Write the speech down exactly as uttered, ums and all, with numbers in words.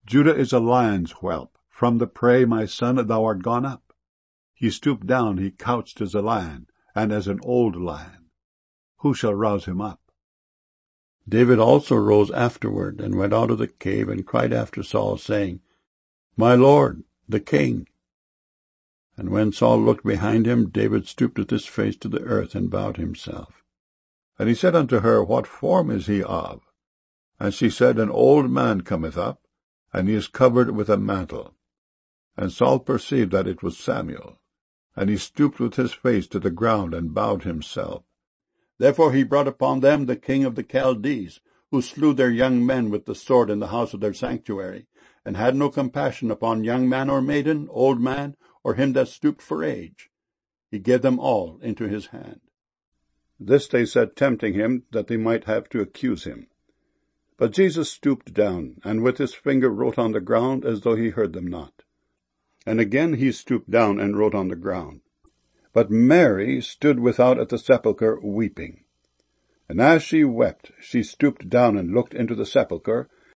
Judah is a lion's whelp. From the prey, my son, thou art gone up. He stooped down, he couched as a lion, and as an old lion. Who shall rouse him up? David also rose afterward, and went out of the cave, and cried after Saul, saying, My lord, the king. And when Saul looked behind him, David stooped with his face to the earth, and bowed himself. And he said unto her, What form is he of? And she said, An old man cometh up, and he is covered with a mantle. And Saul perceived that it was Samuel, and he stooped with his face to the ground, and bowed himself. Therefore he brought upon them the king of the Chaldees, who slew their young men with the sword in the house of their sanctuary, and had no compassion upon young man or maiden, old man, or him that stooped for age. He gave them all into his hand. This they said, tempting him, that they might have to accuse him. But Jesus stooped down, and with his finger wrote on the ground, as though he heard them not. And again he stooped down and wrote on the ground. But Mary stood without at the sepulchre, weeping. And as she wept, she stooped down and looked into the sepulchre,